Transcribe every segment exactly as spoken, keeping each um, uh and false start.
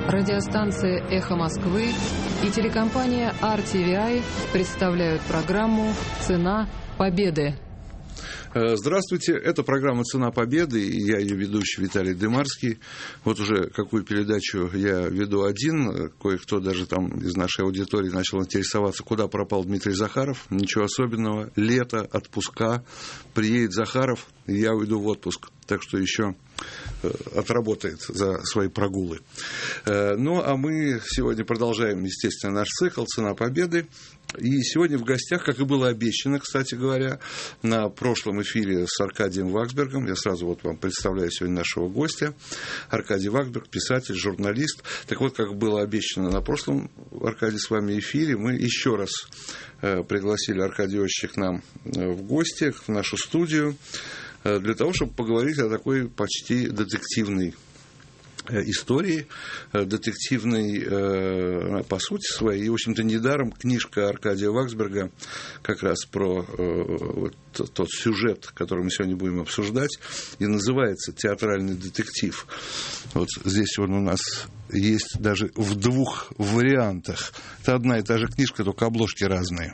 Радиостанция «Эхо Москвы» и телекомпания ар ти ви ай представляют программу «Цена победы». Здравствуйте, это программа «Цена победы», и я ее ведущий Виталий Дымарский. Вот уже какую передачу я веду один, кое-кто даже там из нашей аудитории начал интересоваться, куда пропал Дмитрий Захаров. Ничего особенного, лето, отпуска, приедет Захаров, и я уйду в отпуск, так что еще отработает за свои прогулы. Ну, а мы сегодня продолжаем, естественно, наш цикл «Цена победы». И сегодня в гостях, как и было обещано, кстати говоря, на прошлом эфире с Аркадием Ваксбергом, я сразу вот вам представляю сегодня нашего гостя, Аркадий Ваксберг, писатель, журналист. Так вот, как было обещано на прошлом, Аркадий, с вами эфире, мы еще раз пригласили Аркадия Иосифовича к нам в гости, в нашу студию, для того, чтобы поговорить о такой почти детективной истории, детективной по сути своей. И, в общем-то, недаром книжка Аркадия Ваксберга как раз про вот тот сюжет, который мы сегодня будем обсуждать, и называется «Театральный детектив». Вот здесь он у нас есть даже в двух вариантах. Это одна и та же книжка, только обложки разные.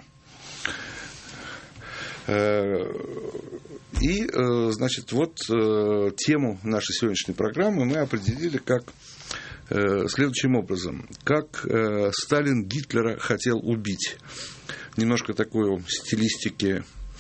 И, значит, вот тему нашей сегодняшней программы мы определили как следующим образом. Как Сталин Гитлера хотел убить. Немножко такой стилистики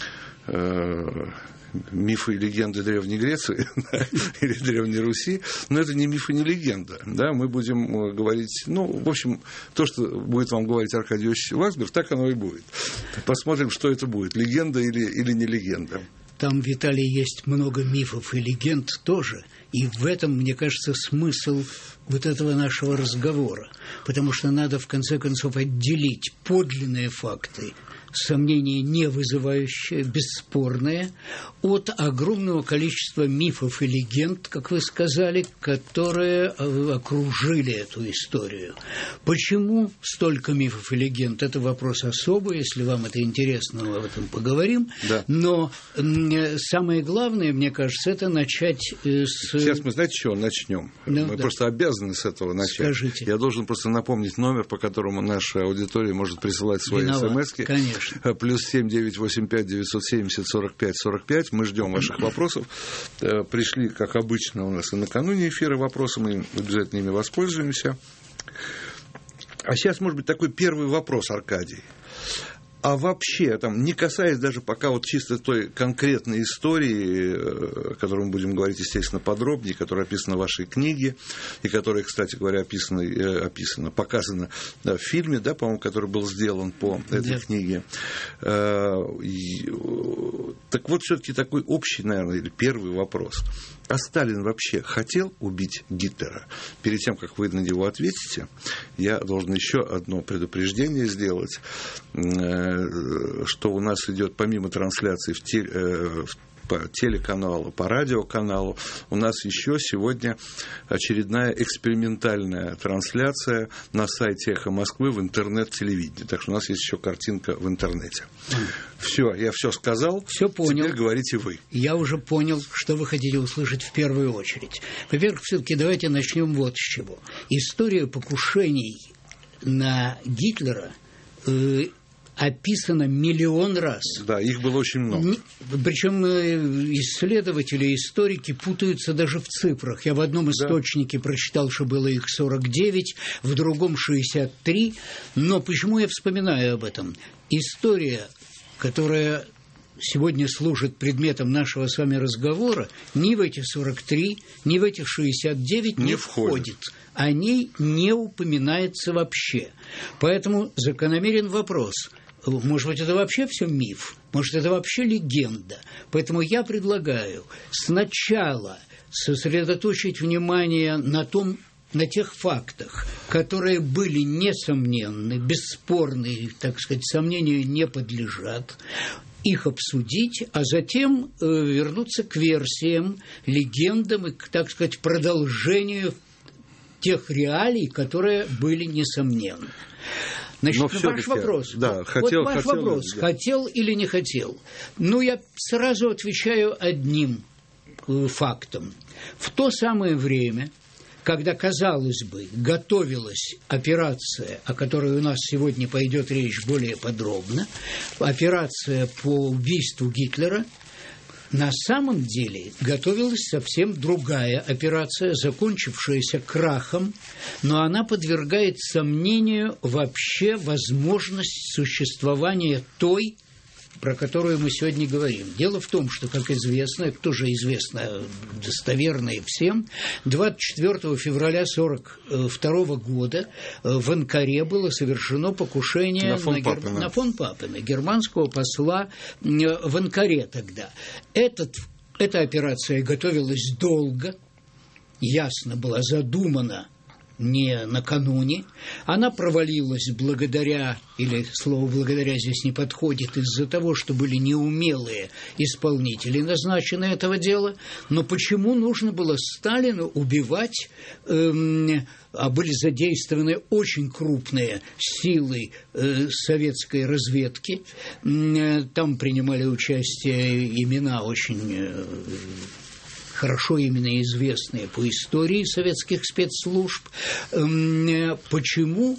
мифы и легенды Древней Греции или Древней Руси, но это не миф и не легенда. Да? Мы будем говорить, ну, в общем, то, что будет вам говорить Аркадий Иосифович Ваксберг, так оно и будет. Посмотрим, что это будет, легенда или, или не легенда. Там, Виталий, есть много мифов и легенд тоже. И в этом, мне кажется, смысл вот этого нашего разговора. Потому что надо, в конце концов, отделить подлинные факты, сомнения не вызывающие, бесспорные, от огромного количества мифов и легенд, как вы сказали, которые окружили эту историю. Почему столько мифов и легенд? Это вопрос особый, если вам это интересно, мы об этом поговорим. Да. Но самое главное, мне кажется, это начать с... Сейчас мы, знаете, с чего начнем? Ну, мы да. просто обязаны с этого начать. Скажите. Я должен просто напомнить номер, по которому наша аудитория может присылать свои смс-ки. Конечно. Плюс семь девятьсот восемьдесят пять девятьсот семьдесят сорок пять сорок пять. Мы ждем ваших вопросов. Пришли, как обычно, у нас и накануне эфира вопросы, мы обязательно ими воспользуемся. А сейчас, может быть, такой первый вопрос, Аркадий. А вообще, там, не касаясь даже пока вот чисто той конкретной истории, о которой мы будем говорить, естественно, подробнее, которая описана в вашей книге, и которая, кстати говоря, описана, описана показана да, в фильме, да, по-моему, который был сделан по этой да. книге. И, так вот, все-таки такой общий, наверное, или первый вопрос. А Сталин вообще хотел убить Гитлера? Перед тем, как вы на него ответите, я должен еще одно предупреждение сделать, что у нас идет помимо трансляции в теле, по телеканалу, по радиоканалу, у нас еще сегодня очередная экспериментальная трансляция на сайте «Эхо Москвы» в интернет-телевидении. Так что у нас есть еще картинка в интернете. Все, я все сказал. Все понял. Теперь говорите вы. Я уже понял, что вы хотите услышать в первую очередь. Во-первых, все-таки давайте начнем вот с чего. История покушений на Гитлера э, описано миллион раз. Да, их было очень много. Причем исследователи, историки путаются даже в цифрах. Я в одном источнике да. прочитал, что было их сорок девять, в другом шестьдесят три. Но почему я вспоминаю об этом? История, которая сегодня служит предметом нашего с вами разговора, ни в эти сорок три, ни в эти шестьдесят девять не, не входит. О ней не упоминается вообще. Поэтому закономерен вопрос. Может быть, это вообще все миф? Может, это вообще легенда? Поэтому я предлагаю сначала сосредоточить внимание на том, на тех фактах, которые были несомненны, бесспорны, так сказать, сомнению не подлежат, их обсудить, а затем э, вернуться к версиям, легендам и, так сказать, продолжению тех реалий, которые были несомненны. Значит, ваш вопрос. Да, хотел, вот ваш хотел, вопрос. Да. Хотел или не хотел? Ну, я сразу отвечаю одним э, фактом. В то самое время, когда, казалось бы, готовилась операция, о которой у нас сегодня пойдет речь более подробно, операция по убийству Гитлера, на самом деле готовилась совсем другая операция, закончившаяся крахом, но она подвергает сомнению вообще возможность существования той, про которую мы сегодня говорим. Дело в том, что, как известно, это тоже известно достоверно и всем, двадцать четвёртого февраля тысяча девятьсот сорок второго года в Анкаре было совершено покушение на фон, на, Папена. Гер... на фон Папена, германского посла в Анкаре тогда. Этот, эта операция готовилась долго, ясно была задумана не накануне. Она провалилась благодаря, или слово «благодаря» здесь не подходит, из-за того, что были неумелые исполнители назначены этого дела. Но почему нужно было Сталину убивать, эм, а были задействованы очень крупные силы э, советской разведки, э, там принимали участие имена очень... Э, хорошо именно известные по истории советских спецслужб, почему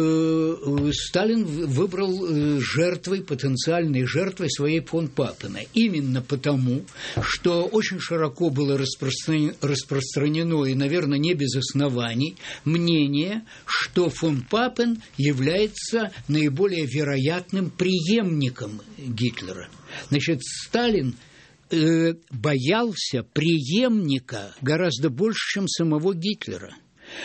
Сталин выбрал жертвой, потенциальной жертвой своей фон Папена. Именно потому, что очень широко было распространено, и, наверное, не без оснований, мнение, что фон Папен является наиболее вероятным преемником Гитлера. Значит, Сталин боялся преемника гораздо больше, чем самого Гитлера.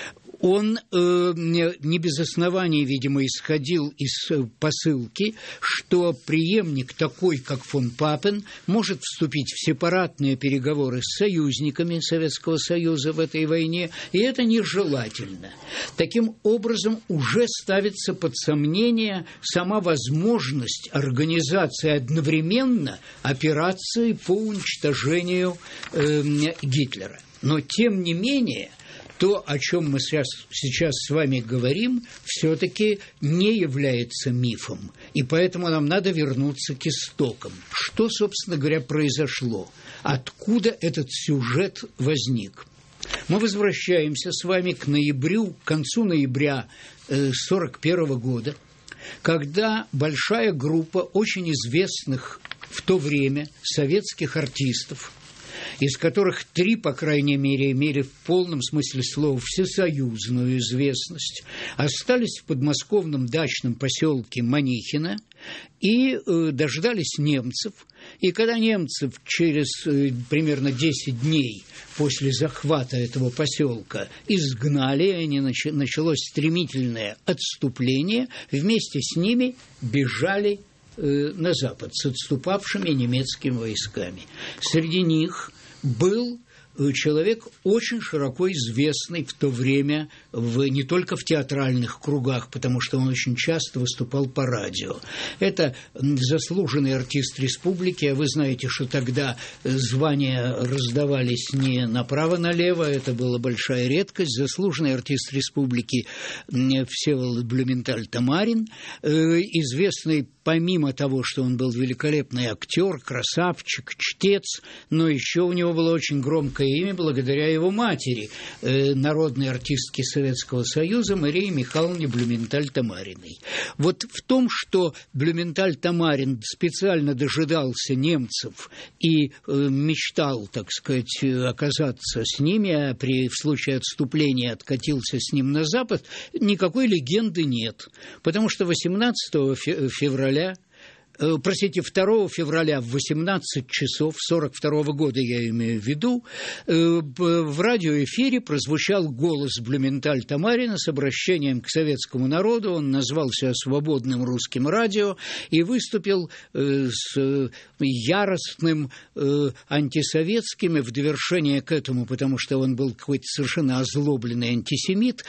Он э, не без оснований, видимо, исходил из посылки, что преемник такой, как фон Папен, может вступить в сепаратные переговоры с союзниками Советского Союза в этой войне, и это нежелательно. Таким образом, уже ставится под сомнение сама возможность организации одновременно операции по уничтожению э, Гитлера. Но, тем не менее, то, о чем мы сейчас, сейчас с вами говорим, все-таки не является мифом. И поэтому нам надо вернуться к истокам. Что, собственно говоря, произошло? Откуда этот сюжет возник? Мы возвращаемся с вами к ноябрю, к концу ноября сорок первого года, когда большая группа очень известных в то время советских артистов, из которых три, по крайней мере, имели в полном смысле слова всесоюзную известность, остались в подмосковном дачном поселке Манихино и э, дождались немцев. И когда немцев через э, примерно десять дней после захвата этого поселка изгнали, и нач- началось стремительное отступление, вместе с ними бежали на запад с отступавшими немецкими войсками. Среди них был человек, очень широко известный в то время в, не только в театральных кругах, потому что он очень часто выступал по радио. Это заслуженный артист республики, а вы знаете, что тогда звания раздавались не направо-налево, это была большая редкость. Заслуженный артист республики Всеволод Блюменталь-Тамарин, известный помимо того, что он был великолепный актер, красавчик, чтец, но еще у него было очень громкое имя благодаря его матери, э, народной артистке Советского Союза Марии Михайловне Блюменталь-Тамариной. Вот в том, что Блюменталь-Тамарин специально дожидался немцев и э, мечтал, так сказать, оказаться с ними, а при, в случае отступления откатился с ним на запад, никакой легенды нет. Потому что восемнадцатого февраля Простите, второго февраля в восемнадцать часов сорок второго года, я имею в виду, в радиоэфире прозвучал голос Блюменталь-Тамарина с обращением к советскому народу. Он назвался «Свободным русским радио» и выступил с яростным антисоветским, и в довершение к этому, потому что он был какой-то совершенно озлобленный антисемит,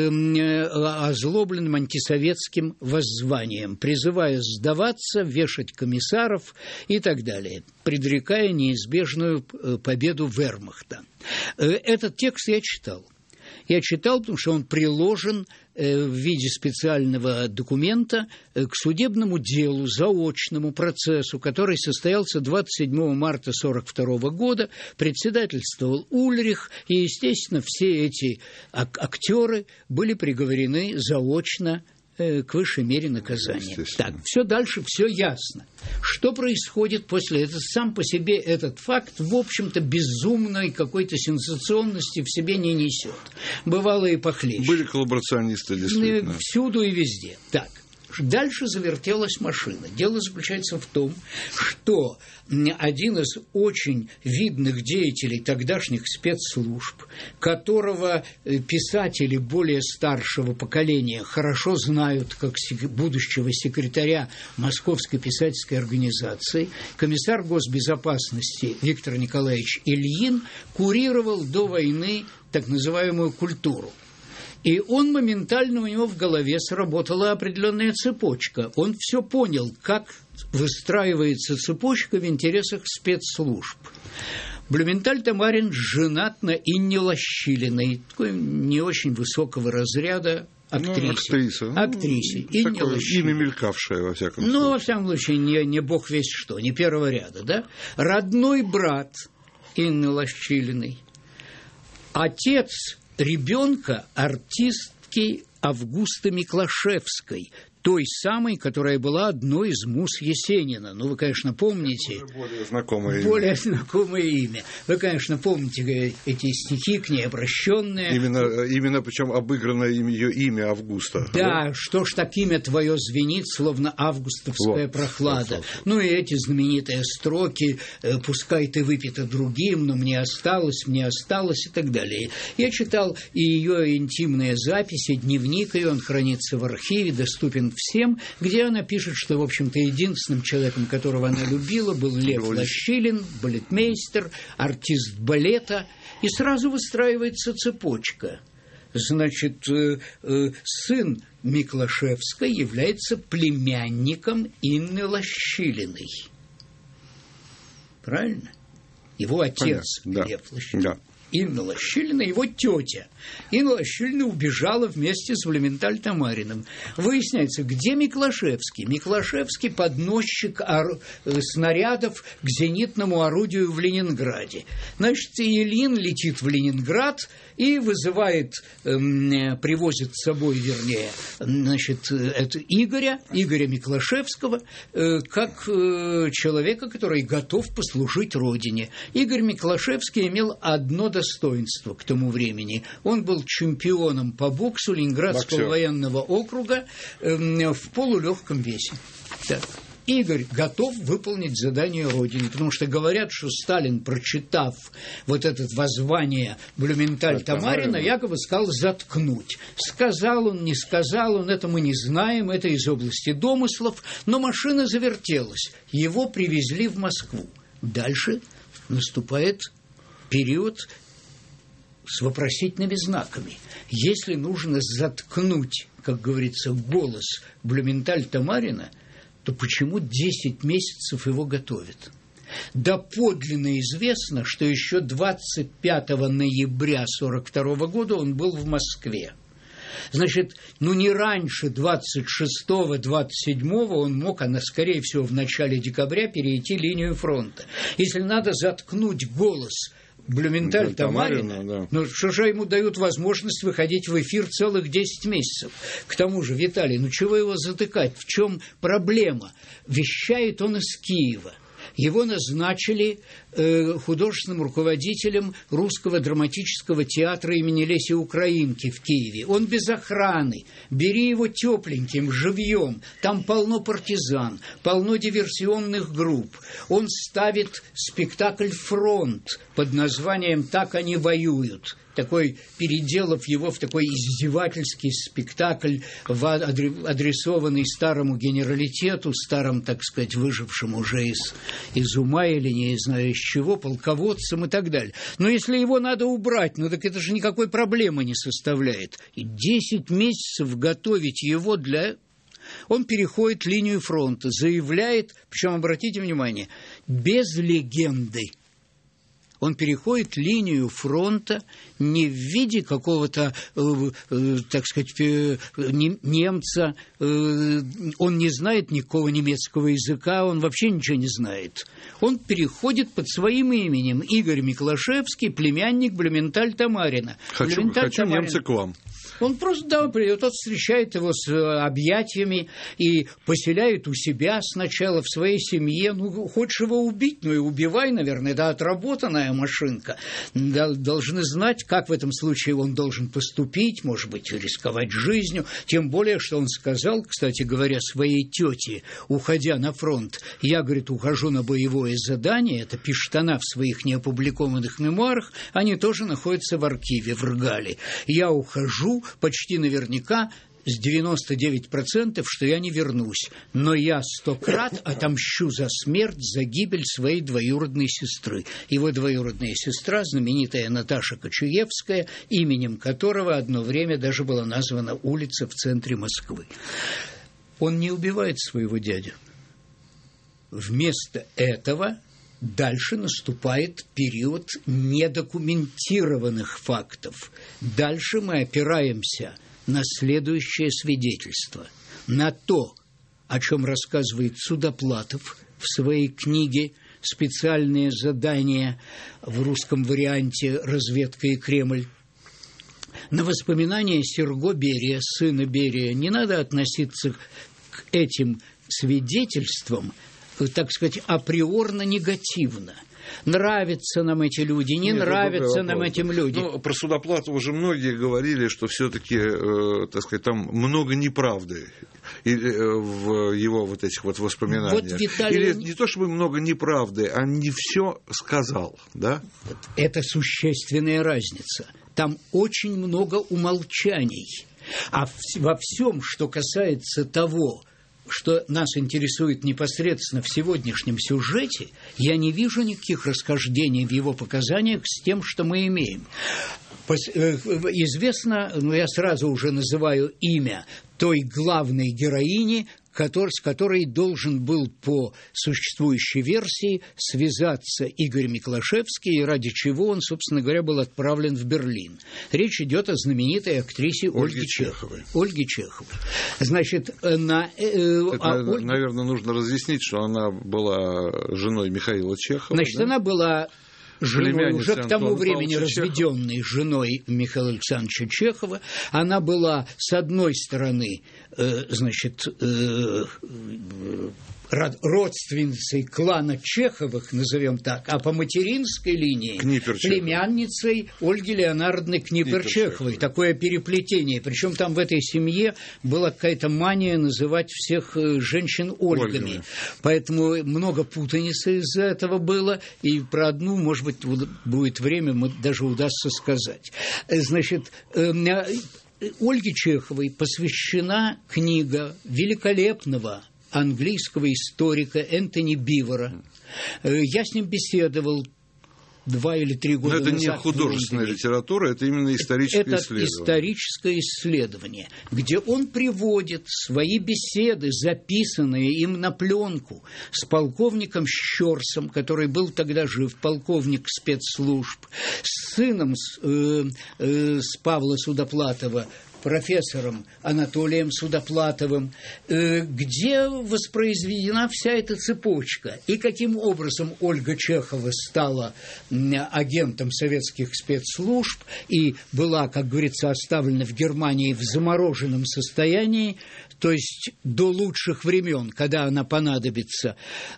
озлобленным антисоветским воззванием, призывая сдаваться, вешать комиссаров и так далее, предрекая неизбежную победу вермахта. Этот текст я читал. Я читал, потому что он приложен э, в виде специального документа э, к судебному делу, заочному процессу, который состоялся двадцать седьмого марта сорок второго года. Председательствовал Ульрих, и, естественно, все эти ак- актеры были приговорены заочно к высшей мере наказания. Так, все дальше, все ясно. Что происходит после этого? Сам по себе этот факт, в общем-то, безумной какой-то сенсационности в себе не несет. Бывало и похлеще. Были коллаборационисты, действительно. Всюду и везде. Так. Дальше завертелась машина. Дело заключается в том, что один из очень видных деятелей тогдашних спецслужб, которого писатели более старшего поколения хорошо знают как будущего секретаря Московской писательской организации, комиссар госбезопасности Виктор Николаевич Ильин, курировал до войны так называемую культуру. И он моментально, у него в голове сработала определенная цепочка. Он все понял, как выстраивается цепочка в интересах спецслужб. Блюменталь-Тамарин женат на Инне Лощилиной, такой не очень высокого разряда актрисе. Ну, актриса. Актрисе. Ну, Инне Лощилиной. Имя мелькавшее, во всяком ну, случае. Ну, во всяком случае, не, не бог весть что, не первого ряда, да? Родной брат Инны Лощилиной. Отец ребенка артистки Августы Миклашевской, той самой, которая была одной из муз Есенина. Ну, вы, конечно, помните... Более знакомое имя. Более знакомое имя. Вы, конечно, помните эти стихи к ней обращенные. Именно, именно причем обыграно ее имя Августа. Да, да, что ж так имя твое звенит, словно августовская вот, прохлада. Вот, вот. Ну, и эти знаменитые строки «Пускай ты выпита другим, но мне осталось, мне осталось» и так далее. Я читал и ее интимные записи, дневник ее, он хранится в архиве, доступен всем, где она пишет, что, в общем-то, единственным человеком, которого она любила, был Лев Лощилин, балетмейстер, артист балета, и сразу выстраивается цепочка. Значит, э, э, сын Миклашевской является племянником Инны Лощилиной. Правильно? Его отец Понятно, Лев да. Лощилин. Да. Инна Лощилина, его тетя. Инна Лощилина убежала вместе с Блюменталь-Тамариным. Выясняется, где Миклашевский? Миклашевский – подносчик ор... снарядов к зенитному орудию в Ленинграде. Значит, Ильин летит в Ленинград и вызывает, эм, привозит с собой, вернее, значит, это Игоря, Игоря Миклашевского, э, как э, человека, который готов послужить Родине. Игорь Миклашевский имел одно достоинство к тому времени. Он был чемпионом по боксу Ленинградского Боксер. военного округа э, в полулегком весе. Так. Игорь готов выполнить задание Родине, потому что говорят, что Сталин, прочитав вот это воззвание Блюменталь-Тамарина, якобы сказал заткнуть. Сказал он, не сказал он, это мы не знаем, это из области домыслов, но машина завертелась. Его привезли в Москву. Дальше наступает период с вопросительными знаками. Если нужно заткнуть, как говорится, голос Блюменталь-Тамарина, то почему десять месяцев его готовят? Доподлинно известно, что еще двадцать пятого ноября сорок второго года он был в Москве. Значит, ну не раньше двадцать шестого - двадцать седьмого он мог, а скорее всего в начале декабря, перейти линию фронта. Если надо заткнуть голос Блюменталь-Тамарина, да. Ну что же ему дают возможность выходить в эфир целых десять месяцев? К тому же, Виталий, ну чего его затыкать? В чем проблема? Вещает он из Киева. Его назначили э, художественным руководителем Русского драматического театра имени Леси Украинки в Киеве. Он без охраны. Бери его тепленьким, живьем. Там полно партизан, полно диверсионных групп. Он ставит спектакль «Фронт» под названием «Так они воюют». Такой, переделав его в такой издевательский спектакль, адресованный старому генералитету, старым, так сказать, выжившим уже из, из ума или не знаю из чего, полководцам и так далее. Но если его надо убрать, ну так это же никакой проблемы не составляет. И десять месяцев готовить его для... Он переходит линию фронта, заявляет, причем, обратите внимание, без легенды. Он переходит линию фронта не в виде какого-то, э, э, так сказать, э, немца, э, он не знает никакого немецкого языка, он вообще ничего не знает. Он переходит под своим именем. Игорь Миклашевский, племянник Блюменталь-Тамарина. Хочу, Блюменталь хочу немца к вам. Он просто, да, придет, тот встречает его с объятиями и поселяет у себя сначала, в своей семье. Ну, хочешь его убить, ну и убивай, наверное, да, отработанная машинка. Должны знать, как в этом случае он должен поступить, может быть, рисковать жизнью. Тем более, что он сказал, кстати говоря, своей тете, уходя на фронт, я, говорит, ухожу на боевое задание, это пишет она в своих неопубликованных мемуарах, они тоже находятся в архиве в Ргале. Я ухожу, почти наверняка, с девяносто девять процентов, что я не вернусь. Но я стократ отомщу за смерть, за гибель своей двоюродной сестры. Его двоюродная сестра, знаменитая Наташа Кочуевская, именем которого одно время даже была названа улица в центре Москвы. Он не убивает своего дядю. Вместо этого дальше наступает период недокументированных фактов. Дальше мы опираемся на следующее свидетельство. На то, о чем рассказывает Судоплатов в своей книге «Специальные задания», в русском варианте «Разведка и Кремль». На воспоминания Серго Берия, сына Берия, не надо относиться к этим свидетельствам, так сказать, априорно негативно. Нравятся нам эти люди, не Нет, нравятся нам этим люди. Ну, про Судоплатова уже многие говорили, что все-таки, э, так сказать, там много неправды и, э, в его вот этих вот воспоминаниях. Вот Виталий... Или не то чтобы много неправды, а не все сказал, да? Это существенная разница. Там очень много умолчаний. А во всем, что касается того, что нас интересует непосредственно в сегодняшнем сюжете, я не вижу никаких расхождений в его показаниях с тем, что мы имеем. Известно, ну, я сразу уже называю имя той главной героини, который, с которой должен был по существующей версии связаться Игорь Миклашевский, и ради чего он, собственно говоря, был отправлен в Берлин. Речь идет о знаменитой актрисе Ольге, Ольге Чеховой. Ольге Чеховой. Значит, на... Э, Это, а Ольга... наверное, нужно разъяснить, что она была женой Михаила Чехова. Значит, да? Она была... женой, уже к тому времени разведенной женой Михаила Александровича Чехова. Она была, с одной стороны, э, значит, э, родственницей клана Чеховых, назовем так, а по материнской линии племянницей Ольги Леонардовны Книпер-Чеховой. Такое переплетение. Причем там в этой семье была какая-то мания называть всех женщин Ольгами. Ольгами. Поэтому много путаницы из-за этого было. И про одну, может быть, будет время, даже удастся сказать. Значит, Ольге Чеховой посвящена книга великолепного английского историка Энтони Бивера. Я с ним беседовал два или три года назад. Но это не художественная литература, это именно историческое это исследование. Это историческое исследование, где он приводит свои беседы, записанные им на пленку, с полковником Щерсом, который был тогда жив, полковник спецслужб, с сыном с, э, э, с Павла Судоплатова, профессором Анатолием Судоплатовым, где воспроизведена вся эта цепочка. И каким образом Ольга Чехова стала агентом советских спецслужб и была, как говорится, оставлена в Германии в замороженном состоянии, то есть до лучших времен, когда она понадобится.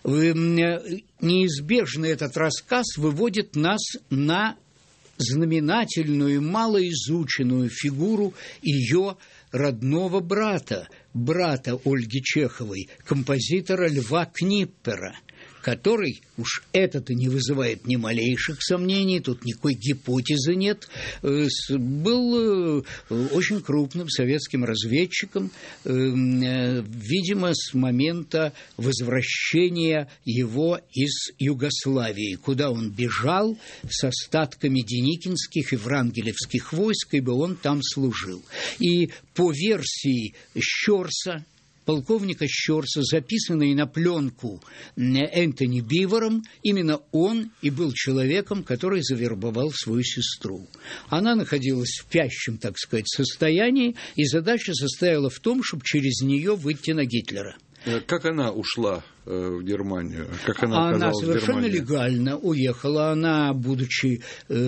Неизбежно этот рассказ выводит нас на знаменательную, малоизученную фигуру ее родного брата, брата Ольги Чеховой, композитора Льва Книппера, который, уж это-то не вызывает ни малейших сомнений, тут никакой гипотезы нет, был очень крупным советским разведчиком, видимо, с момента возвращения его из Югославии, куда он бежал с остатками деникинских и врангелевских войск, ибо он там служил. И по версии Щерса, полковника Щорса, записанный на пленку Энтони Бивором, именно он и был человеком, который завербовал свою сестру. Она находилась в спящем, так сказать, состоянии, и задача состояла в том, чтобы через нее выйти на Гитлера. Как она ушла в Германию? Как она она оказалась совершенно в Германии? легально уехала. Она, будучи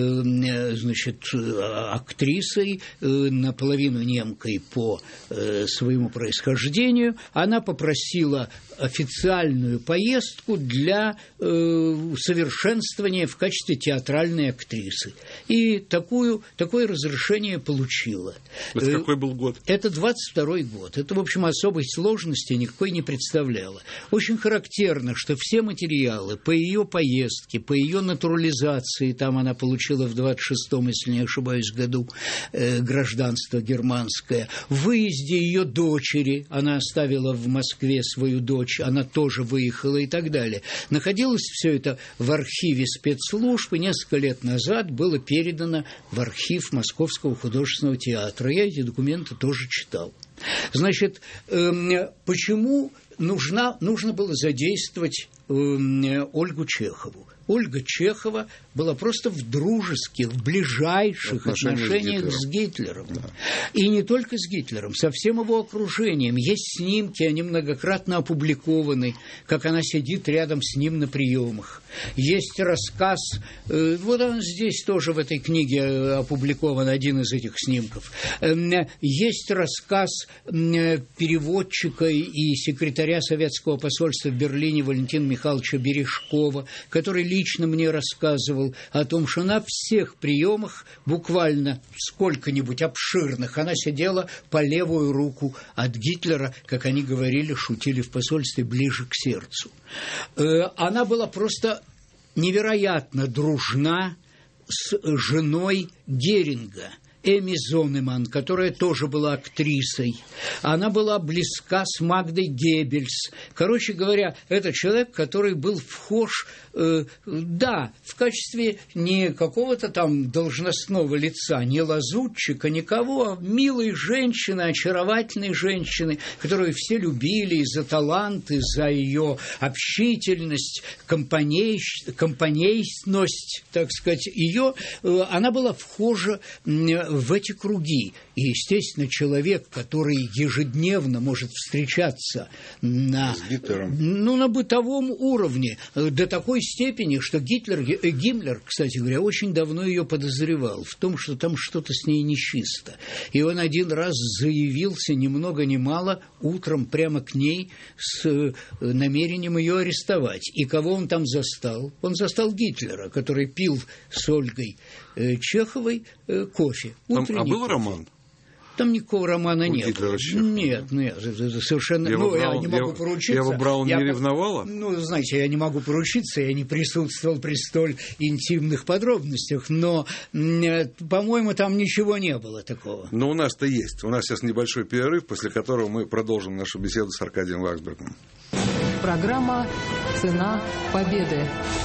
э, значит, актрисой, э, наполовину немкой по э, своему происхождению, она попросила официальную поездку для э, совершенствования в качестве театральной актрисы. И такую, такое разрешение получила. Это какой был год? Это двадцать второй год. Это, в общем, особой сложности никакой не представляло. Очень характерно, что все материалы по ее поездке, по ее натурализации, там она получила в двадцать шестом, если не ошибаюсь, году э, гражданство германское, в выезде ее дочери, она оставила в Москве свою дочь, она тоже выехала и так далее. Находилось все это в архиве спецслужб, и несколько лет назад было передано в архив Московского художественного театра. Я эти документы тоже читал. Значит, э, почему нужна, нужно было задействовать э, Ольгу Чехову? Ольга Чехова была просто в дружеских, в ближайших отношениях, отношениях с Гитлером. С Гитлером. Да. И не только с Гитлером, со всем его окружением. Есть снимки, они многократно опубликованы, как она сидит рядом с ним на приемах. Есть рассказ, э, вот он здесь тоже в этой книге опубликован один из этих снимков. Э, есть рассказ э, переводчика и секретаря советского посольства в Берлине Валентина Михайловича Бережкова, который лично мне рассказывал о том, что на всех приемах, буквально сколько-нибудь обширных, она сидела по левую руку от Гитлера, как они говорили, шутили в посольстве, ближе к сердцу. Она была просто невероятно дружна с женой Геринга, Эми Зоннеман, которая тоже была актрисой. Она была близка с Магдой Геббельс. Короче говоря, это человек, который был вхож, э, да, в качестве не какого-то там должностного лица, не лазутчика, никого, а милой женщины, очаровательной женщины, которую все любили за талант, за ее общительность, компаней, компанейность, так сказать. Ее, э, она была вхожа в эти круги. И, естественно, человек, который ежедневно может встречаться на, ну, на бытовом уровне до такой степени, что Гитлер, Гиммлер, кстати говоря, очень давно ее подозревал в том, что там что-то с ней нечисто. И он один раз заявился ни много ни мало утром прямо к ней с намерением ее арестовать. И кого он там застал? Он застал Гитлера, который пил с Ольгой Чеховой кофе. Там, а был кофе. Роман? Там никакого романа нет. Нет, нет, это совершенно... Я ну, Браун, я не могу я, поручиться. Ева Браун я, не ревновала? Ну, знаете, я не могу поручиться, я не присутствовал при столь интимных подробностях, но, по-моему, там ничего не было такого. Но у нас-то есть. У нас сейчас небольшой перерыв, после которого мы продолжим нашу беседу с Аркадием Ваксбергом. Программа «Цена победы».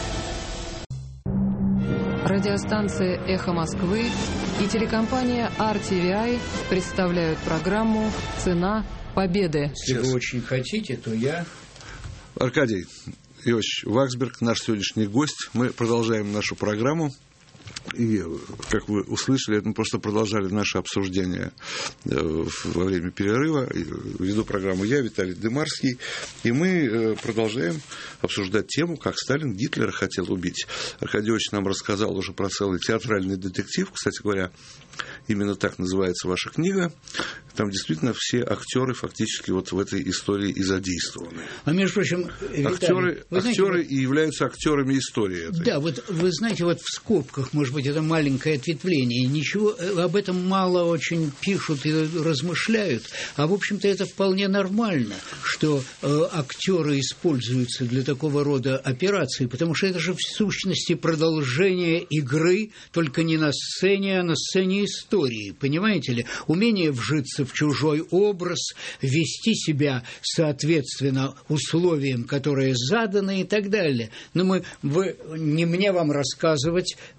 Радиостанция «Эхо Москвы» и телекомпания ар ти ви ай представляют программу «Цена победы». Если вы очень хотите, то я... Аркадий Иосифович Ваксберг, наш сегодняшний гость. Мы продолжаем нашу программу. И, как вы услышали, мы просто продолжали наше обсуждение во время перерыва. Веду программу я, Виталий Дымарский. И мы продолжаем обсуждать тему, как Сталин Гитлера хотел убить. Аркадий Иосифович нам рассказал уже про целый театральный детектив. Кстати говоря, именно так называется ваша книга. Там действительно все актеры фактически вот в этой истории и задействованы. А между прочим, Виталий, актеры, вы знаете, актеры вот, и являются актерами истории этой. Да, вот вы знаете, вот в скобках, может быть, это маленькое ответвление, ничего об этом мало очень пишут и размышляют, а в общем-то это вполне нормально, что э, актеры используются для такого рода операций, потому что это же в сущности продолжение игры, только не на сцене, а на сцене истории, понимаете ли? Умение вжиться в чужой образ, вести себя соответственно условиям, которые заданы и так далее. Но мы, вы, не мне вам рассказывать, вы хорошо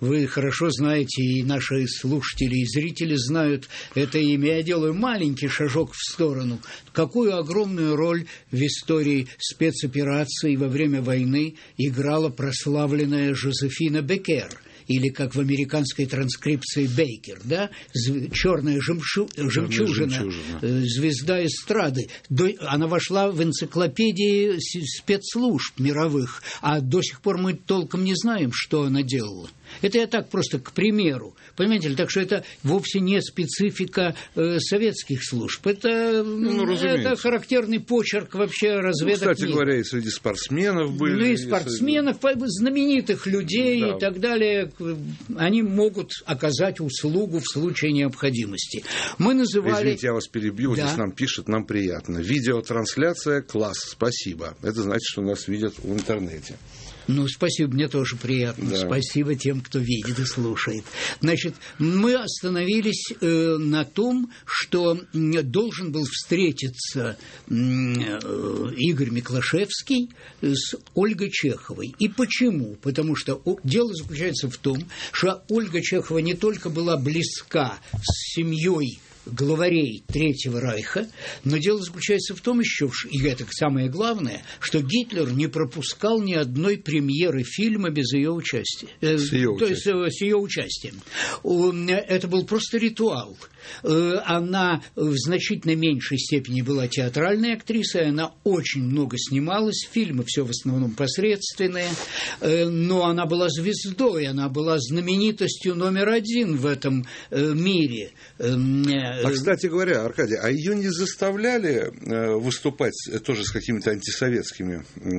хорошо знаете, и наши слушатели и зрители знают это имя. Я делаю маленький шажок в сторону. Какую огромную роль в истории спецопераций во время войны играла прославленная Жозефина Беккер, или, как в американской транскрипции, Бейкер, да, черная жемчу... жемчужина, жемчужина, звезда эстрады. До... Она вошла в энциклопедии спецслужб мировых, а до сих пор мы толком не знаем, что она делала. Это я так просто к примеру. Понимаете ли, так что это вовсе не специфика э, советских служб. Это, ну, это характерный почерк вообще разведок. Ну, кстати мира. говоря, и среди спортсменов были. Ну, и спортсменов, если... знаменитых людей, да, и так далее. Они могут оказать услугу в случае необходимости. Мы называли... Извините, я вас перебью. Да. Здесь нам пишут, нам приятно. Видеотрансляция, класс, спасибо. Это значит, что нас видят в интернете. Ну, спасибо, мне тоже приятно. Да. Спасибо тем, кто видит и слушает. Значит, мы остановились э, на том, что должен был встретиться э, Игорь Миклашевский с Ольгой Чеховой. И почему? Потому что о, дело заключается в том, что Ольга Чехова не только была близка с семьей главарей Третьего Рейха, но дело заключается в том еще, и это самое главное, что Гитлер не пропускал ни одной премьеры фильма без ее участия. С ее то участием. есть с ее участием. Это был просто ритуал. Она в значительно меньшей степени была театральной актрисой, она очень много снималась, фильмы все в основном посредственные, но она была звездой, она была знаменитостью номер один в этом мире. А, кстати говоря, Аркадий, а ее не заставляли выступать тоже с какими-то антисоветскими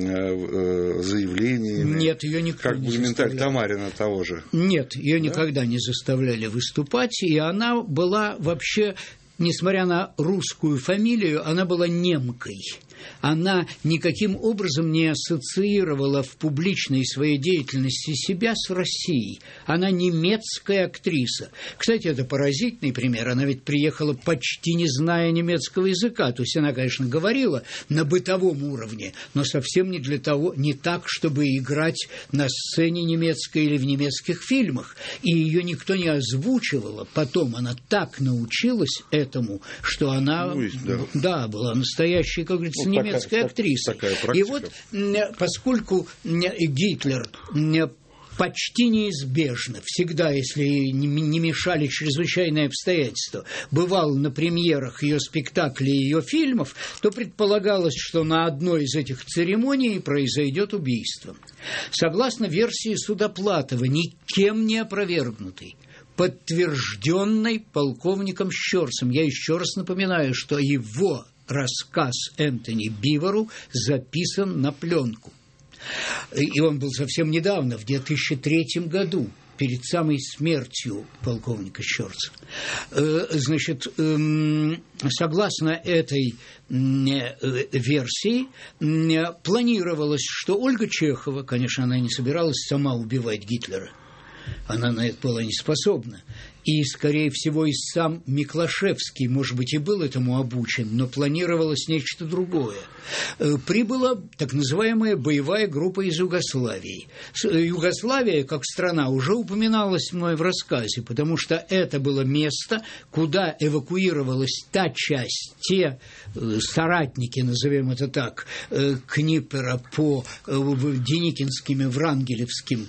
заявлениями? Нет, ее никто как не заставлял. Как заставлял. Тамарина того же? Нет, ее да? никогда не заставляли выступать, и она была вообще, несмотря на русскую фамилию, она была немкой. Она никаким образом не ассоциировала в публичной своей деятельности себя с Россией. Она немецкая актриса. Кстати, это поразительный пример. Она ведь приехала почти не зная немецкого языка. То есть она, конечно, говорила на бытовом уровне, но совсем не для того, не так, чтобы играть на сцене немецкой или в немецких фильмах. И ее никто не озвучивал. Потом она так научилась этому, что она, ну, да. Да, была настоящей, как говорится, ну, немецкая такая, актриса. Такая и вот, поскольку Гитлер почти неизбежно, всегда, если не мешали чрезвычайные обстоятельства, бывал на премьерах ее спектаклей и ее фильмов, то предполагалось, что на одной из этих церемоний произойдет убийство. Согласно версии Судоплатова, никем не опровергнутой, подтвержденной полковником Щорсом. Я еще раз напоминаю, что его рассказ Энтони Бивару записан на пленку. И он был совсем недавно, в две тысячи третьем году, перед самой смертью полковника Щорса. Значит, согласно этой версии, планировалось, что Ольга Чехова, конечно, она не собиралась сама убивать Гитлера, она на это была не способна. И, скорее всего, и сам Миклашевский, может быть, и был этому обучен, но планировалось нечто другое. Прибыла так называемая боевая группа из Югославии. Югославия, как страна, уже упоминалась мной в рассказе, потому что это было место, куда эвакуировалась та часть, те соратники, назовем это так, Книпера по Деникинским и Врангелевским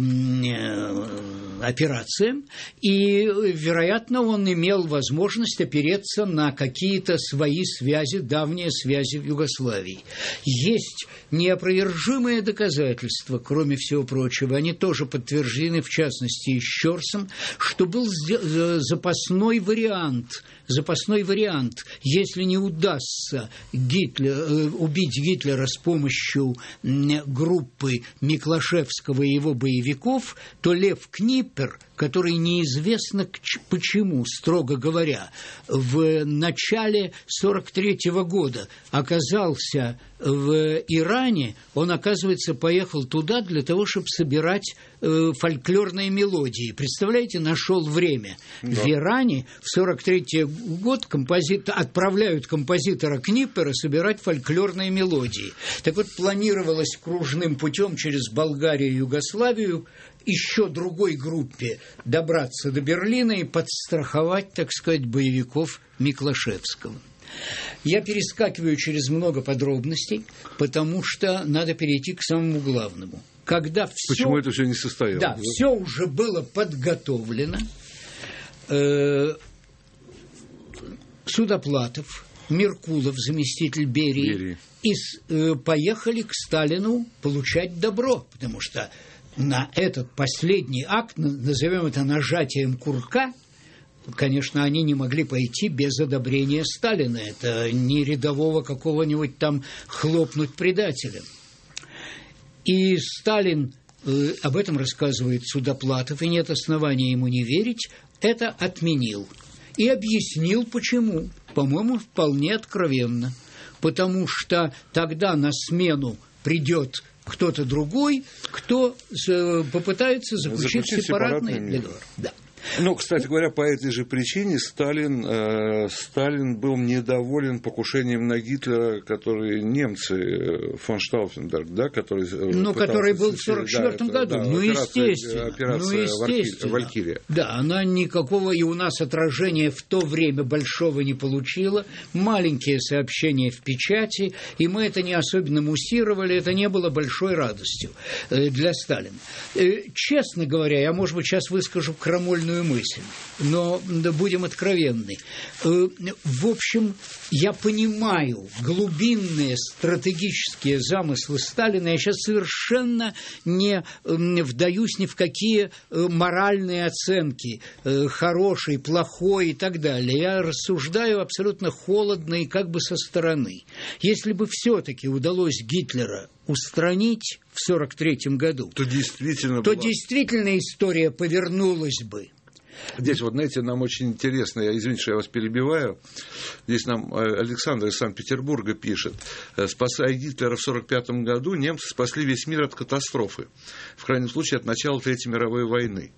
операциям, и вероятно, он имел возможность опереться на какие-то свои связи, давние связи в Югославии. Есть неопровержимые доказательства, кроме всего прочего, они тоже подтверждены, в частности, и Щорсом, что был запасной вариант, запасной вариант, если не удастся Гитлер, убить Гитлера с помощью группы Миклашевского и его боевиков, то Лев Книпер, который неизвестно почему, строго говоря, в начале сорок третьего года оказался в Иране, он, оказывается, поехал туда для того, чтобы собирать э, фольклорные мелодии. Представляете, нашел время. Да. В Иране в сорок третий год композитор, отправляют композитора Книпера собирать фольклорные мелодии. Так вот, планировалось кружным путем через Болгарию и Югославию еще другой группе добраться до Берлина и подстраховать, так сказать, боевиков Миклашевского. Я перескакиваю через много подробностей, потому что надо перейти к самому главному. Когда все, Почему это все не состоялось? Да, да? все уже было подготовлено. Э, Судоплатов, Меркулов, заместитель Берии, Берии. И э, поехали к Сталину получать добро, потому что на этот последний акт, назовем это нажатием курка, конечно, они не могли пойти без одобрения Сталина. Это не рядового какого-нибудь там хлопнуть предателя. И Сталин, э, об этом рассказывает Судоплатов, и нет основания ему не верить, это отменил. И объяснил, почему. По-моему, вполне откровенно. Потому что тогда на смену придет кто-то другой, кто попытается заключить, заключить сепаратный, сепаратный договор. Да. Ну, кстати говоря, по этой же причине Сталин, э, Сталин был недоволен покушением на Гитлера, который немцы, фон Штауфенберг, да, который... Ну, который был в сорок четвёртом году, да, ну, операция, естественно. Операция ну, естественно. «Валькирия». Да, она никакого и у нас отражения в то время большого не получила. Маленькие сообщения в печати, и мы это не особенно муссировали, это не было большой радостью для Сталина. Честно говоря, я, может быть, сейчас выскажу крамольную мысль, но да, будем откровенны. В общем, я понимаю глубинные стратегические замыслы Сталина. Я сейчас совершенно не вдаюсь ни в какие моральные оценки, хороший, плохой и так далее. Я рассуждаю абсолютно холодно и как бы со стороны. Если бы все-таки удалось Гитлера устранить в сорок третьем году, то действительно, то была... действительно история повернулась бы. Здесь, вот, знаете, нам очень интересно, я, извините, что я вас перебиваю, здесь нам Александр из Санкт-Петербурга пишет: спасая Гитлера в сорок пятом году, немцы спасли весь мир от катастрофы, в крайнем случае от начала Третьей мировой войны.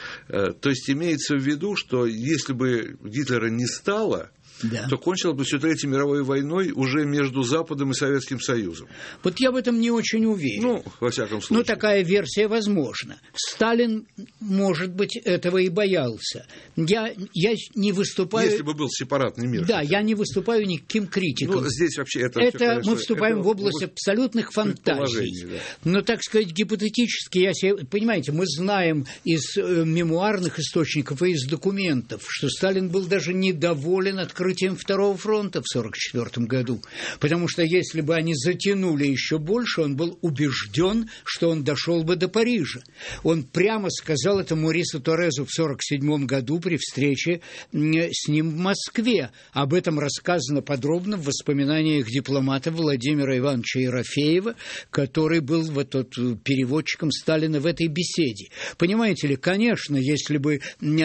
То есть имеется в виду, что если бы Гитлера не стало, да, то кончилась бы все Третьей мировой войной уже между Западом и Советским Союзом. Вот я в этом не очень уверен. Ну, во всяком случае. Ну, такая версия возможна. Сталин, может быть, этого и боялся. Я, я не выступаю... Если бы был сепаратный мир. Да, я не выступаю никаким критиком. Ну, здесь вообще это... Это все, конечно, мы вступаем это в область абсолютных фантазий. Да. Но, так сказать, гипотетически, я себе... Понимаете, мы знаем из э, мемуарных источников и из документов, что Сталин был даже недоволен открытием Второго фронта в сорок четвёртом году, потому что если бы они затянули еще больше, он был убежден, что он дошел бы до Парижа. Он прямо сказал это Морису Торезу в сорок седьмом году при встрече с ним в Москве. Об этом рассказано подробно в воспоминаниях дипломата Владимира Ивановича Ерофеева, который был вот тот переводчиком Сталина в этой беседе. Понимаете ли, конечно, если бы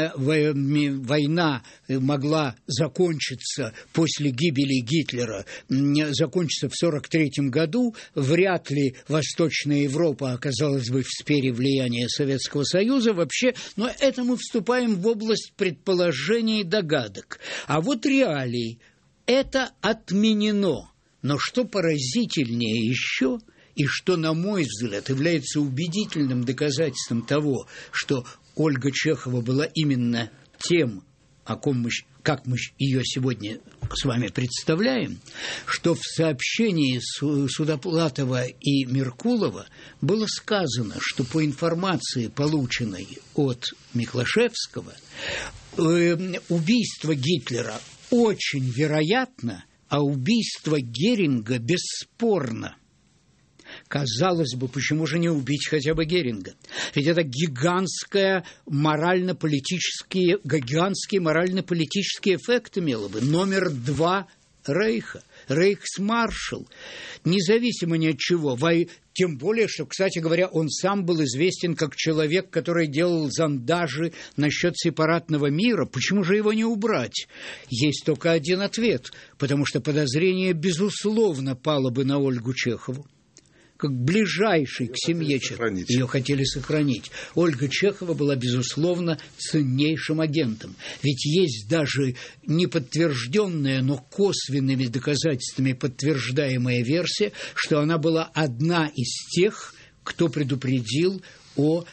война могла закончиться после гибели Гитлера, закончится в сорок третьем году, вряд ли Восточная Европа оказалась бы в сфере влияния Советского Союза вообще, но это мы вступаем в область предположений и догадок. А вот реалий – это отменено. Но что поразительнее еще, и что, на мой взгляд, является убедительным доказательством того, что Ольга Чехова была именно тем, о ком мы, как мы ее сегодня с вами представляем, что в сообщении Судоплатова и Меркулова было сказано, что по информации, полученной от Миклашевского, убийство Гитлера очень вероятно, а убийство Геринга бесспорно. Казалось бы, почему же не убить хотя бы Геринга? Ведь это гигантское морально-политические, гигантский морально-политический эффект имело бы. Номер два Рейха, рейхсмаршал, независимо ни от чего. Тем более, что, кстати говоря, он сам был известен как человек, который делал зондажи насчет сепаратного мира. Почему же его не убрать? Есть только один ответ, потому что подозрение, безусловно, пало бы на Ольгу Чехову. Как ближайший к семье человек. Ее хотели сохранить. Ольга Чехова была, безусловно, ценнейшим агентом. Ведь есть даже неподтвержденная, но косвенными доказательствами подтверждаемая версия, что она была одна из тех, кто предупредил о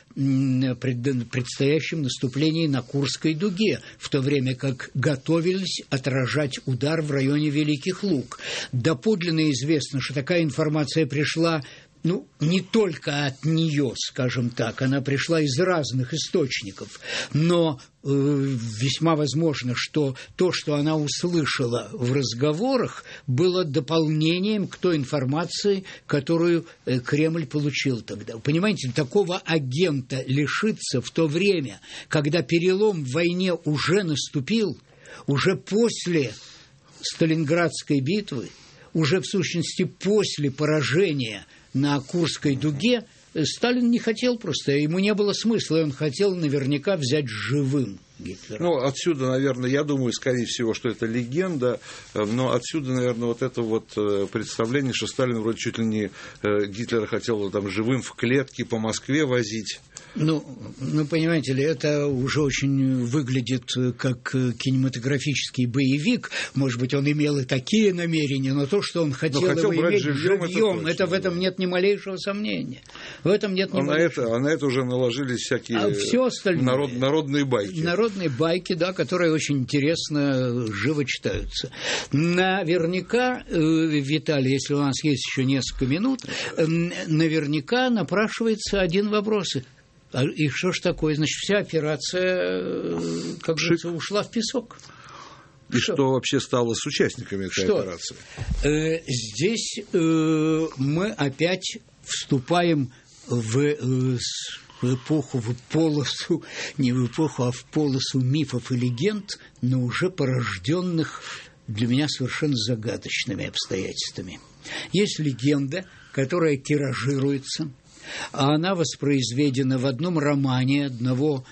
предстоящем наступлении на Курской дуге, в то время как готовились отражать удар в районе Великих Луг. Доподлинно известно, что такая информация пришла, ну, не только от нее, скажем так, она пришла из разных источников, но э, весьма возможно, что то, что она услышала в разговорах, было дополнением к той информации, которую э, Кремль получил тогда. Понимаете, такого агента лишиться в то время, когда перелом в войне уже наступил, уже после Сталинградской битвы, уже в сущности после поражения на Курской дуге, Сталин не хотел просто, ему не было смысла, и он хотел наверняка взять живым Гитлера. Ну, отсюда, наверное, я думаю, скорее всего, что это легенда, но отсюда, наверное, вот это вот представление, что Сталин вроде чуть ли не Гитлера хотел там живым в клетке по Москве возить. Ну, ну, понимаете ли, это уже очень выглядит как кинематографический боевик. Может быть, он имел и такие намерения, но то, что он хотел, хотел его иметь живьем, живьем, это, это в этом нет ни малейшего сомнения. В этом нет ни а малейшего. На это, а на это уже наложились всякие а все остальное, народ, народные байки. Народные байки, да, которые очень интересно, живо читаются. Наверняка, Виталий, если у нас есть еще несколько минут, наверняка напрашивается один вопрос. И что ж такое? Значит, вся операция, как говорится, ушла в песок. И что? что вообще стало с участниками этой что? операции? Э, здесь э, мы опять вступаем в, э, в эпоху, в полосу, не в эпоху, а в полосу мифов и легенд, но уже порожденных для меня совершенно загадочными обстоятельствами. Есть легенда, которая тиражируется, а она воспроизведена в одном романе одного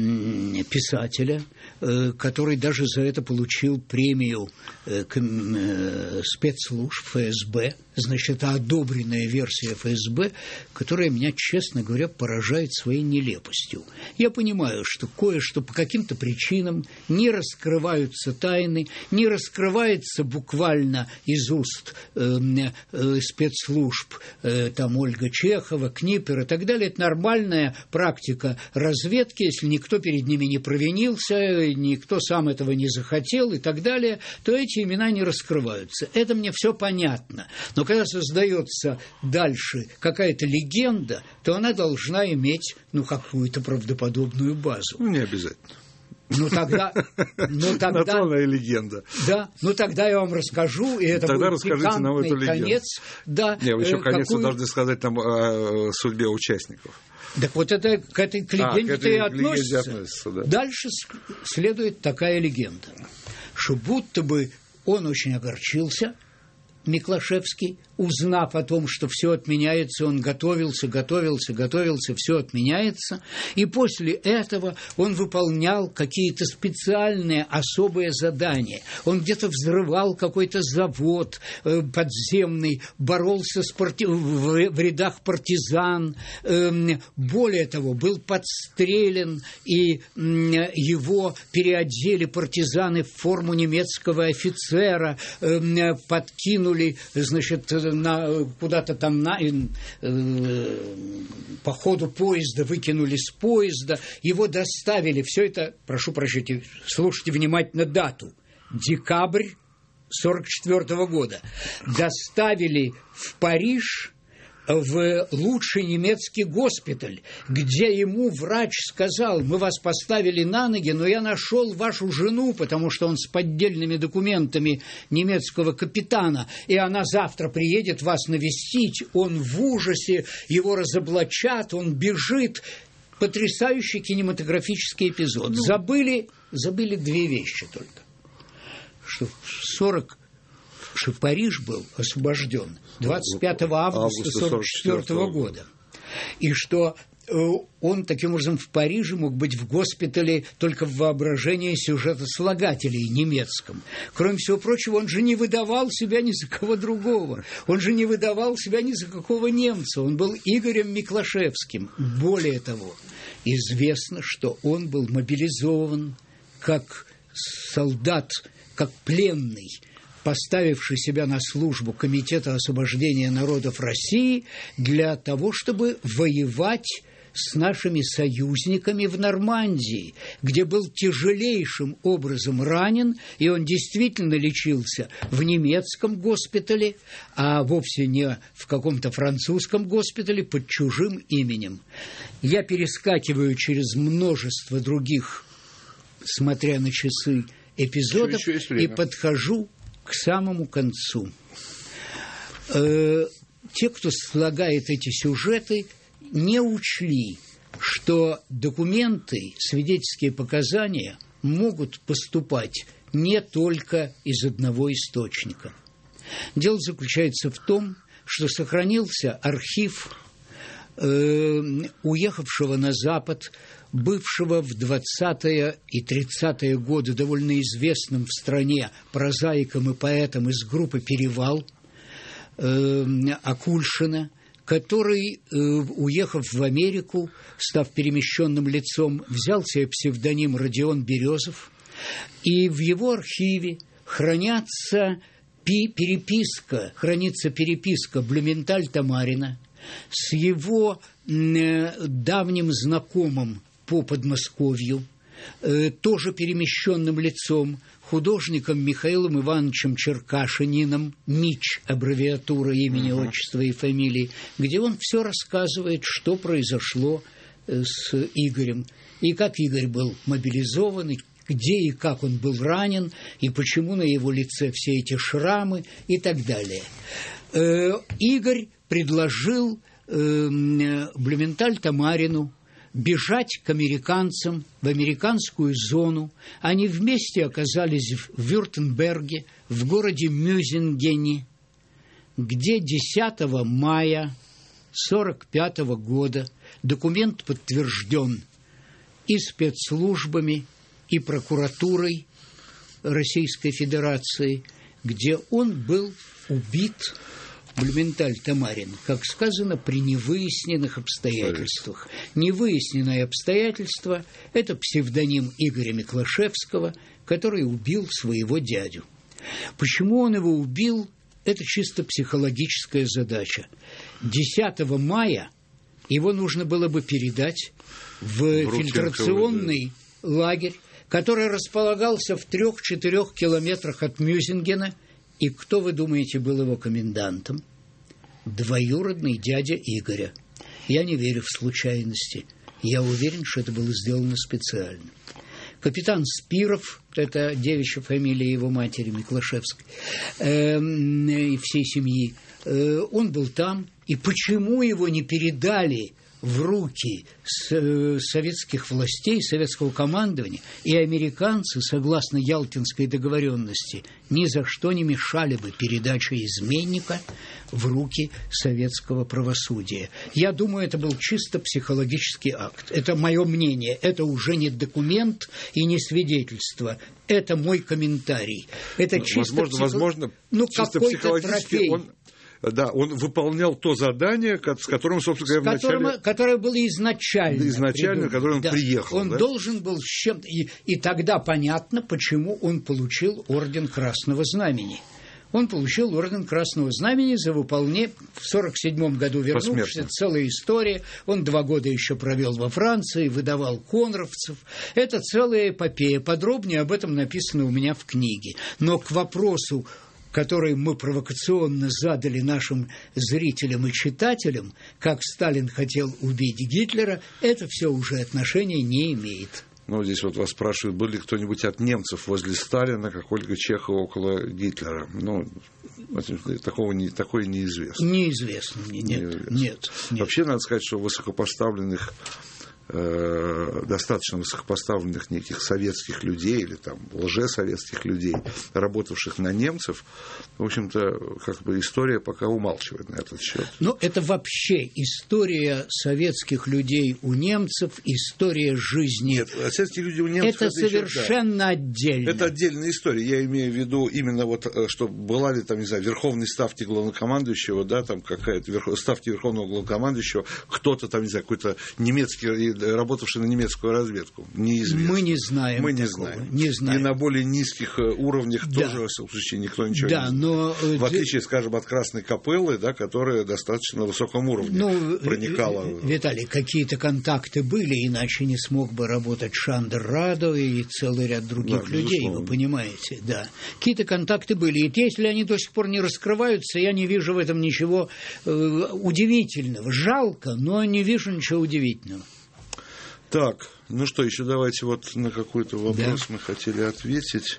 м, писателя, э, который даже за это получил премию э, к, э, спецслужб эф эс бэ. Значит, это одобренная версия эф эс бэ, которая меня, честно говоря, поражает своей нелепостью. Я понимаю, что кое-что по каким-то причинам не раскрываются тайны, не раскрывается буквально из уст э, э, спецслужб, э, там Ольга Чехова, Книпер и так далее. Это нормальная практика разведки, если никто перед ними не провинился, никто сам этого не захотел и так далее, то эти имена не раскрываются. Это мне все понятно. Но когда создается дальше какая-то легенда, то она должна иметь, ну, какую-то правдоподобную базу. Ну, не обязательно. Ну, тогда... Ну, тогда натуральная легенда. Да, ну, тогда я вам расскажу, и это тогда будет расскажите нам эту легенду. Конец. Да, не, вы еще э, конец какую... должны сказать нам о судьбе участников. Так вот это к этой к легенде-то а, и относится. относится да. Дальше следует такая легенда, что будто бы он очень огорчился, Миклашевский, узнав о том, что все отменяется, он готовился, готовился, готовился, все отменяется, и после этого он выполнял какие-то специальные особые задания. Он где-то взрывал какой-то завод э, подземный, боролся с парти... в, в рядах партизан, э, более того, был подстрелен, и э, его переодели партизаны в форму немецкого офицера, э, подкинули, значит, на, куда-то там на, э, по ходу поезда выкинули с поезда, его доставили, все это, прошу прощения, слушайте внимательно дату, декабрь сорок четвёртого года, доставили в Париж, в лучший немецкий госпиталь, где ему врач сказал: мы вас поставили на ноги, но я нашел вашу жену, потому что он с поддельными документами немецкого капитана, и она завтра приедет вас навестить. Он в ужасе, его разоблачат, он бежит. Потрясающий кинематографический эпизод. Ну... Забыли, забыли две вещи только. Что в сорок что Париж был освобожден двадцать пятого августа сорок четвёртого года, и что он таким образом в Париже мог быть в госпитале только в воображении сюжетослагателей немецком. Кроме всего прочего, он же не выдавал себя ни за кого другого, он же не выдавал себя ни за какого немца, он был Игорем Миклашевским. Более того, известно, что он был мобилизован как солдат, как пленный, поставивший себя на службу Комитета освобождения народов России для того, чтобы воевать с нашими союзниками в Нормандии, где был тяжелейшим образом ранен, и он действительно лечился в немецком госпитале, а вовсе не в каком-то французском госпитале под чужим именем. Я перескакиваю через множество других, смотря на часы, эпизодов и подхожу к самому концу. Э, те, кто слагает эти сюжеты, не учли, что документы, свидетельские показания могут поступать не только из одного источника. Дело заключается в том, что сохранился архив э, уехавшего на Запад, бывшего в двадцатые и тридцатые годы довольно известным в стране прозаиком и поэтом из группы «Перевал» э, Акульшина, который, э, уехав в Америку, став перемещенным лицом, взял себе псевдоним Родион Березов, и в его архиве хранятся пи- переписка, хранится переписка Блюменталь-Тамарина с его э, давним знакомым по Подмосковью, э, тоже перемещенным лицом, художником Михаилом Ивановичем Черкашининым, МИЧ, аббревиатура имени, uh-huh. отчества и фамилии, где он все рассказывает, что произошло э, с Игорем, и как Игорь был мобилизован, и где и как он был ранен, и почему на его лице все эти шрамы и так далее. Э, Игорь предложил э, Блюменталь-Тамарину бежать к американцам в американскую зону. Они вместе оказались в Вюртемберге, в городе Мюзингене, где десятого мая сорок пятого года документ подтвержден и спецслужбами, и прокуратурой Российской Федерации, где он был убит, Блюменталь-Тамарин, как сказано, при невыясненных обстоятельствах. Невыясненное обстоятельство – это псевдоним Игоря Миклашевского, который убил своего дядю. Почему он его убил – это чисто психологическая задача. десятого мая его нужно было бы передать в фильтрационный лагерь, который располагался в трех-четырех километрах от Мюзингена. И кто, вы думаете, был его комендантом? Двоюродный дядя Игоря. Я не верю в случайности. Я уверен, что это было сделано специально. Капитан Спиров, это девичья фамилия его матери Миклашевской, э, и всей семьи, э, он был там. И почему его не передали в руки советских властей, советского командования, и американцы, согласно Ялтинской договоренности, ни за что не мешали бы передаче изменника в руки советского правосудия. Я думаю, это был чисто психологический акт. Это мое мнение. Это уже не документ и не свидетельство. Это мой комментарий. Это чисто, возможно, психо... возможно, ну, чисто психологически он... Да, он выполнял то задание, с которым, собственно говоря, которым, в начале... Которое было изначально. Изначально, которое он да. приехал. Он да? должен был с чем-то... И, и тогда понятно, почему он получил орден Красного Знамени. Он получил орден Красного Знамени за выполнение... В сорок седьмом году вернувшись, это целая история. Он два года еще провел во Франции, выдавал конровцев. Это целая эпопея. Подробнее об этом написано у меня в книге. Но к вопросу, который мы провокационно задали нашим зрителям и читателям, как Сталин хотел убить Гитлера, это все уже отношения не имеет. Ну, здесь вот вас спрашивают, был ли кто-нибудь от немцев возле Сталина, как Ольга Чехова около Гитлера. Ну, такого не, такое неизвестно. Неизвестно мне, нет, неизвестно. Нет, нет. Вообще, надо сказать, что высокопоставленных достаточно высокопоставленных неких советских людей или там лжесоветских людей, работавших на немцев, в общем-то, как бы история пока умалчивает на этот счет. Но это вообще история советских людей у немцев, история жизни. Нет, советские люди у немцев. Это, это совершенно еще, да, отдельно. Это отдельная история. Я имею в виду именно вот, что была ли там, не знаю, верховной ставки главнокомандующего, да, там какая-то верх... ставки верховного главнокомандующего, кто-то там, не знаю, какой-то немецкий работавший на немецкую разведку? Неизвестно. Мы не знаем. Мы не такого. знаем. Не знаем. И на более низких уровнях да. тоже, в случае, никто ничего да, не знает. Но... В отличие, скажем, от Красной Капеллы, да, которая достаточно на высоком уровне ну, проникала. Виталий, какие-то контакты были, иначе не смог бы работать Шандер Радо и целый ряд других да, людей, вы понимаете, да. Какие-то контакты были. И если они до сих пор не раскрываются, я не вижу в этом ничего э, удивительного. Жалко, но не вижу ничего удивительного. Так, ну что, еще давайте вот на какой-то вопрос да. мы хотели ответить.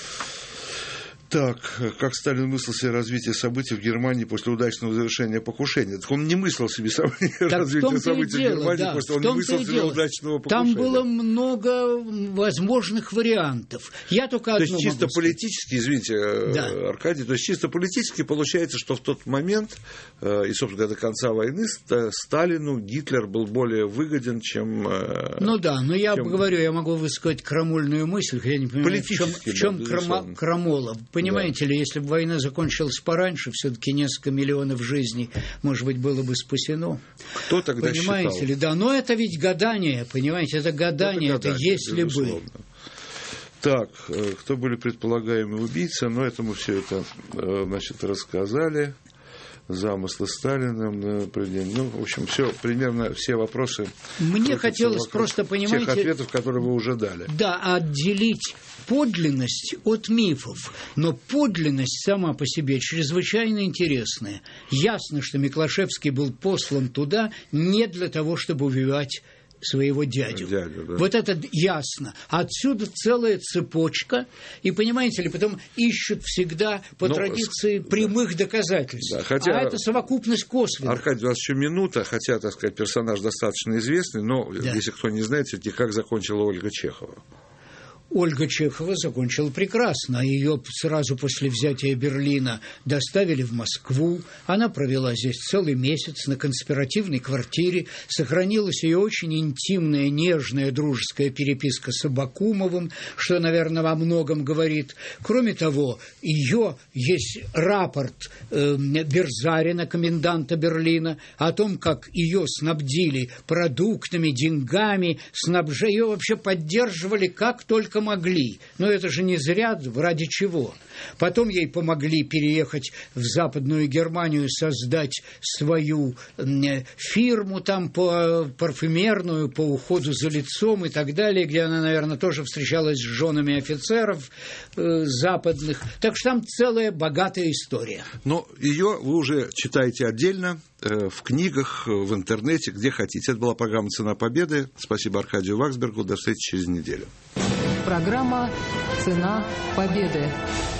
Так, как Сталин мыслил себе развитие событий в Германии после удачного завершения покушения? Так он не мыслил себе развитие событий в Германии да, после он не мыслил себе удачного покушения. Там было много возможных вариантов. Я только одно То есть чисто могу политически, извините, да. Аркадий, то есть чисто политически получается, что в тот момент, и, собственно, до конца войны, Сталину Гитлер был более выгоден, чем... Ну да, но я чем... говорю, я могу высказать крамольную мысль, я не понимаю, в чем, в чем да, крама, крамола. Понимаете да. ли, если бы война закончилась пораньше, все-таки несколько миллионов жизней, может быть, было бы спасено. Кто тогда понимаете считал? ли, да, но это ведь гадание, понимаете, это гадание, это, гадание, это если безусловно. бы. Так, кто были предполагаемые убийцы, но это мы все это, значит, рассказали. Замыслы Сталина, ну, в общем, все, примерно все вопросы. Мне хотелось просто, понимаете... Тех ответов, которые вы уже дали. Да, отделить подлинность от мифов. Но подлинность сама по себе чрезвычайно интересная. Ясно, что Миклашевский был послан туда не для того, чтобы убивать своего дядю. Дядю, да. Вот это ясно. Отсюда целая цепочка. И, понимаете ли, потом ищут всегда по Но, традиции прямых да. доказательств. Да, хотя, а это совокупность косвенных. Аркадий, у вас еще минута, хотя, так сказать, персонаж достаточно известный, но, да. если кто не знает, все-таки как закончила Ольга Чехова. Ольга Чехова закончила прекрасно. Ее сразу после взятия Берлина доставили в Москву. Она провела здесь целый месяц на конспиративной квартире. Сохранилась ее очень интимная, нежная, дружеская переписка с Абакумовым, что, наверное, во многом говорит. Кроме того, ее есть рапорт э, Берзарина, коменданта Берлина, о том, как ее снабдили продуктами, деньгами, снабжая, ее вообще поддерживали как только могли. Но это же не зря, ради чего. Потом ей помогли переехать в Западную Германию, создать свою фирму там по парфюмерную, по уходу за лицом и так далее, где она, наверное, тоже встречалась с женами офицеров э, западных. Так что там целая богатая история. Но ее вы уже читаете отдельно, э, в книгах, в интернете, где хотите. Это была программа «Цена победы». Спасибо Аркадию Ваксбергу. До встречи через неделю. Программа «Цена победы».